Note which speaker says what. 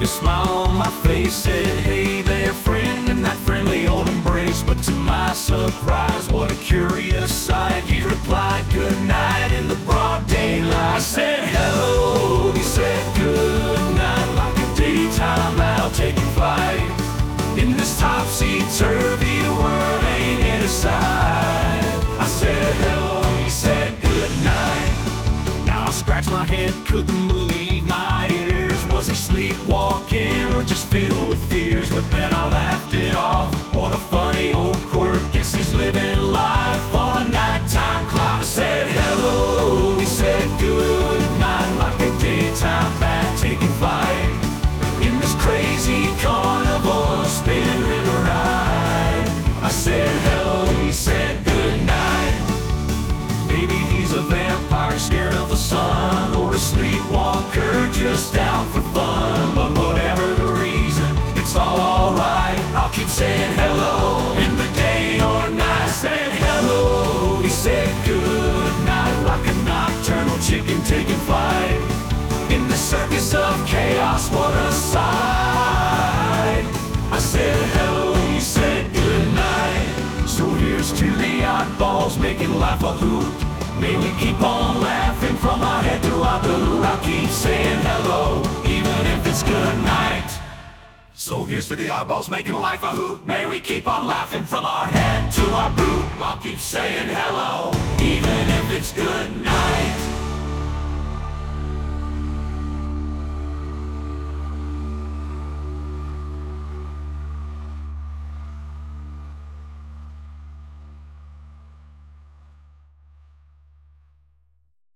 Speaker 1: a smile on my face, said, "Hey there, friend," in that friendly old embrace. But to my surprise, what a curious sight, he replied, "Good night," in the broad daylight. I said, "Hello," he said, "Good night," like a daytime owl taking flight. In this topsy-turvy world, ain't it a sight? I said, "Hello," he said, "Good night." Now I scratch my head, couldn't believe my ears. Was he sleepwalking or just filled with fears? But then I laughed it off. What a funny old quirk, guess he's living life on a nighttime clock. I said, "Hello," he said, "Good night," like a daytime bat taking flight. In this crazy carnival, spinning a ride. I said, "Hello," he said, "Good night." Maybe he's a vampire scared of the sun, or a sleepwalker just out for fun. But whatever the reason, it's all alright. I'll keep saying hello in the day or night. I said, "Hello," he said, "Good night," like a nocturnal chicken taking flight. In the circus of chaos, what a sight. I said, "Hello," he said, "Good night." So here's to the oddballs making life a hoot. May we keep on laughing from our head to our boot. I'll keep saying hello, even if it's good night. So here's to the oddballs making life a hoot. May we keep on laughing from our head to our boot. I'll keep saying hello, even if it's good night.